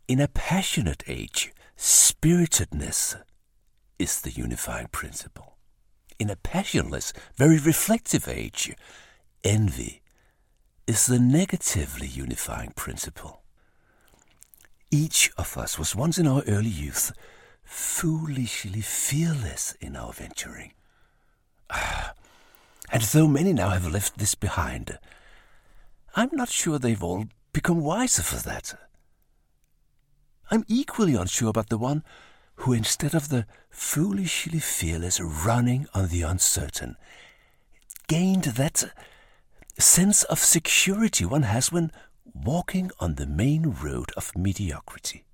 In a passionate age, spiritedness is the unifying principle. In a passionless, very reflective age, envy is the negatively unifying principle. Each of us was once in our early youth foolishly fearless in our venturing. And though many now have left this behind, I'm not sure they've all become wiser for that. I'm equally unsure about the one who, instead of the foolishly fearless running on the uncertain, gained that sense of security one has when walking on the main road of mediocrity.